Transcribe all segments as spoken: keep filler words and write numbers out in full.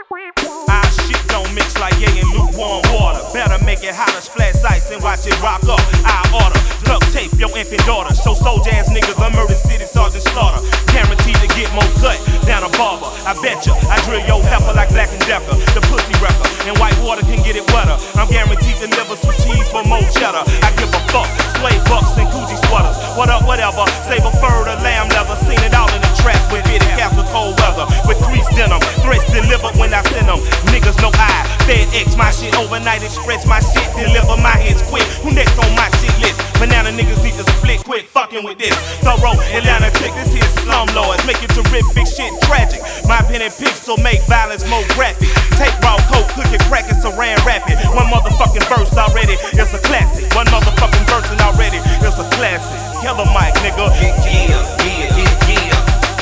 Our shit don't mix like yay and lukewarm water. Better make it hotter, splash ice and watch it rock up. I order, duct tape your infant daughter. Show soldier ass niggas a murder city sergeant slaughter. Guaranteed to get more cut down a barber. I betcha, I drill your heifer like Black and Decker, the pussy wrecker. And white water can get it wetter. I'm guaranteed to deliver some cheese for more cheddar. I give a fuck, suede bucks and Gucci sweaters. What up, whatever, save a fur to lamb leather. Seen it all in the trap with bitty cats with cold weather. With creased denim, threats delivered when I send them. Niggas no eye, FedEx my shit, overnight express my shit, deliver my hits quick. Who next on my shit list? Banana niggas need to split, quit fucking with this. Thorough Atlanta click, this here slum lords, make it terrific, shit tragic. My pen and pixel make violence more graphic. Take raw coke, cook it, crack it, saran wrap it. One motherfucking verse already, it's a classic. One motherfucking verse and already, it's a classic. Killer Mike, nigga. Yeah, yeah, yeah, yeah, yeah.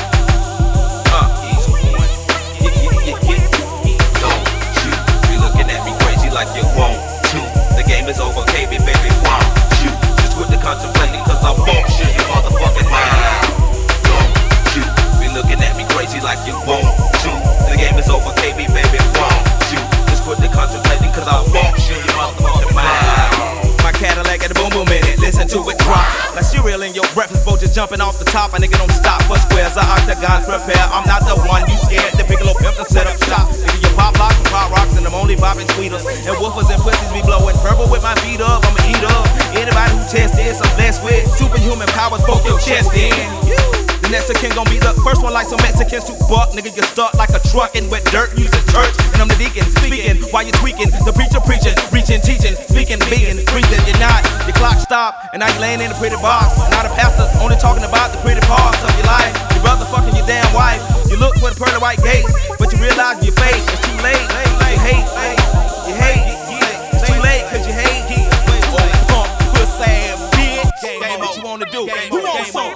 Uh, he's on. Yeah, yeah, yeah, yeah. Don't you be looking at me crazy like you want to. The game is over, K B, baby, won't you? Just quit the contemplating, cause I won't shoot your motherfucking mind. Don't you be looking at me crazy like you want to. The game is over, K B, baby, won't you? Just quit the contemplating, cause I won't shoot your motherfucking mind. My Cadillac at the boom boom in it, listen to it drop. Like cereal in your breakfast bowl, just jumping off the top. A nigga don't stop for squares, I octagons prepare. I'm not the one you scared, the Piccolo pimp to set up shop. Nigga, you pop locks and pop rocks, and I'm only bopping tweeters. And woofers and pussies be blowing purple with my feet up, I'ma eat up. Anybody who tests this, I'm blessed with superhuman powers, poke your chest in. The next king gon' be the first one like some Mexicans to buck. Nigga, you start like a truck in wet dirt, using church. And I'm the deacon, speaking while you tweaking. The preacher preaching, reaching, teaching, speaking, being, breathing. You're not, your clock stopped, and now you laying in a pretty box. Now the pastor only talking about the pretty parts of your life. Your brother fucking your damn wife. You look for the pearly white gates, but you realize your fate is too late. You hate, you hate, it's too late cause you hate. Oh, pump, pussy, bitch. What you wanna do? Who wants some?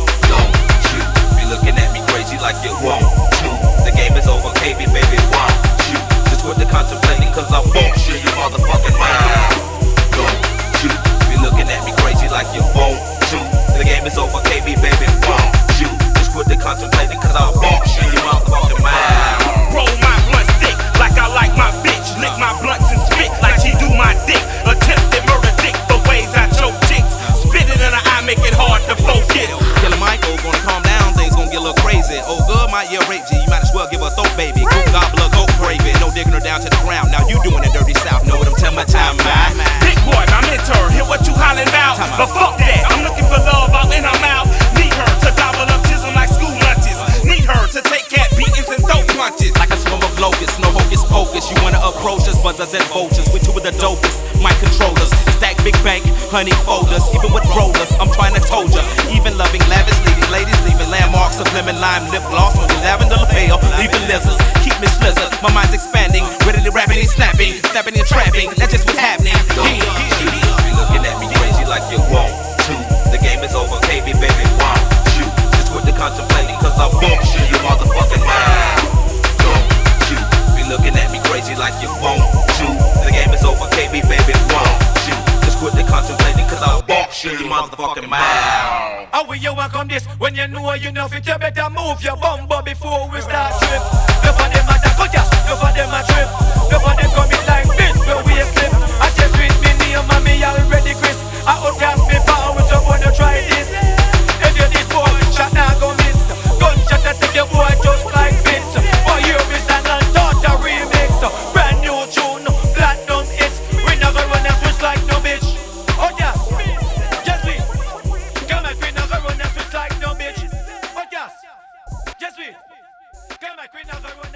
Looking at me crazy like you want to. The game is over, K B, baby, won't you? Just quit the contemplating, cause I won't shoot your motherfucking mind. Don't you be looking at me crazy like you want to. The game is over, K B, baby, won't you? Just quit the contemplating, cause I won't shoot your motherfucking mind. Roll my blunt stick like I like my bitch. Lick my blunts and spit like she do my dick. Attempted murder dick for ways I choke chicks. Spit it in her eye, make it hard to focus. Killer Michael gonna calm down, things gon' get a little crazy. Oh good, my ear rape you, you might as well give her a throat baby. Goop gobbler, go gravy, no digging her down to the ground. Now you doing the dirty south, know what I'm telling my time, man. Big boy, my mentor, hear what you hollering about. But fuck that, I'm looking for love out in her mouth. Need her to gobble up chisel like school lunches. Need her to take cat beatings and throat punches. Like a swarm of locusts, no hocus pocus. You wanna approach us, buzzers and vultures. We two of the dopest, my controllers. Stack big bank, honey folders. Even with rollers, I'm trying to told ya. Even loving lavish leading ladies, leaving landmarks of lemon lime lip gloss. On your lavender lapel, leaving lizards. Keep me slizzard, my mind's expanding. Readily rapping and snapping, snapping and trapping. That's just what's happening. Don't you be looking at me crazy like you want to. The game is over, K B, baby, won't you? Just quit the contemplating, cause I won't shoot your motherfucking mind. Don't you be looking at me crazy like you want to. The game is over, K B, baby, won't you? Just quit the contemplating, cause I won't shoot your motherfucking mind. How will you welcome this when you know you know fit? You better move your bumper before we start trip. No for them at a cut ya, no for them a trip. No for them coming like this when we slip. I just with me near mommy already crisp. I outcast me power with someone to try this. If you're this boy, shot now go miss. Gunshot that take your boy just like this. For you miss and untaught a remix. Brand new tune, platinum hits. We not gonna run and switch like no bitch. Oh yes, just we. Come on, we not gonna run and switch like no bitch. Oh yes, just we. Come on, we not gonna run.